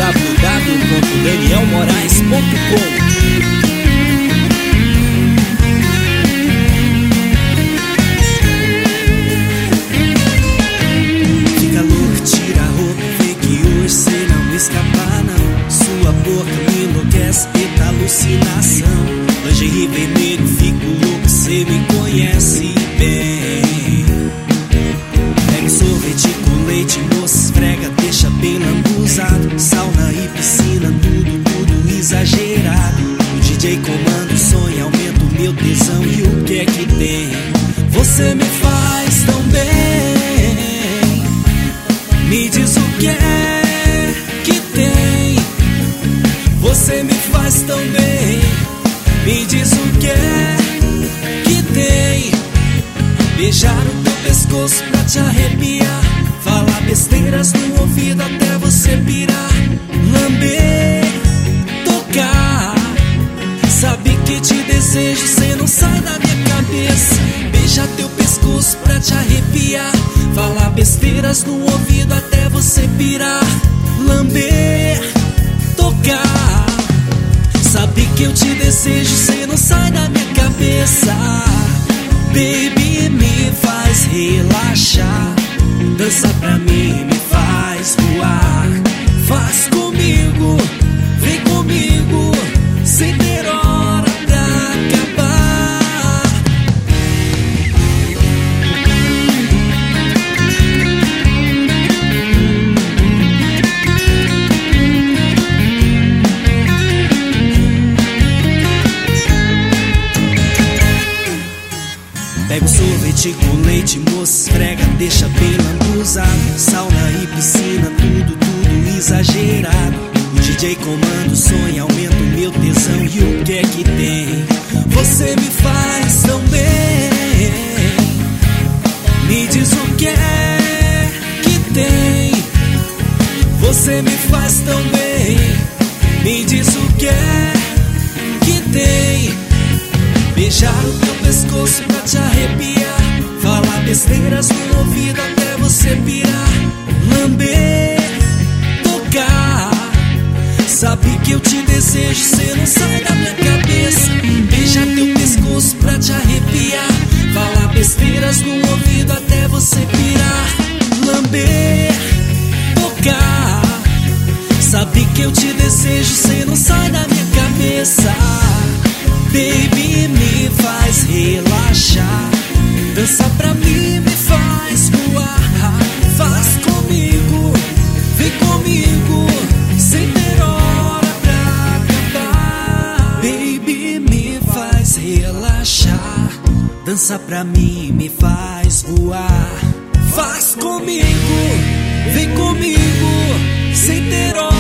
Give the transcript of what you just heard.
www.danielmorais.com. Escapar não, sua boca me enlouquece, eita alucinação. Lingerie vermelho, fico louco, cê me conhece bem. Pega sorvete com leite, moça, esfrega, deixa bem lambuzado. Sauna e piscina, tudo exagerado. O DJ comanda o som e aumenta o meu tesão. E o que é que tem? Você me faz tão bem. Me diz o que é que tem. Você me faz tão bem. Me diz o que é que tem. Beijar o teu pescoço pra te arrepiar, falar besteiras no ouvido até você pirar, lamber, tocar. Sabe que te desejo, cê não sai da minha cabeça. Beijar teu pescoço pra te arrepiar, falar besteiras no ouvido até você pirar, lamber, tocar. Sabe que eu te desejo, cê não sai da minha cabeça. Baby, me faz relaxar, dança pra mim, me faz voar. Faz comigo, vem comigo, sem ter hora pra acabar. Pega o sorvete com leite, moça, esfrega, deixa bem lambuzado. Sauna e piscina, tudo exagerado. O DJ comanda o som e aumenta o meu tesão. E o que é que tem? Você me faz tão bem. Me diz o que é que tem. Você me faz tão bem. Me diz o que é que tem. Beijar o teu pescoço pra te arrepiar, falar besteiras no ouvido até você pirar, lamber, tocar. Sabe que eu te desejo, cê não sai da minha cabeça. Beijar teu pescoço pra te arrepiar, falar besteiras no ouvido até você pirar, lamber, tocar. Sabe que eu te desejo, cê não sai da minha cabeça. Baby, me faz relaxar, dança pra mim, me faz voar. Faz comigo, vem comigo, sem ter hora pra acabar. Baby, me faz relaxar, dança pra mim, me faz voar. Faz comigo, vem comigo, sem ter hora.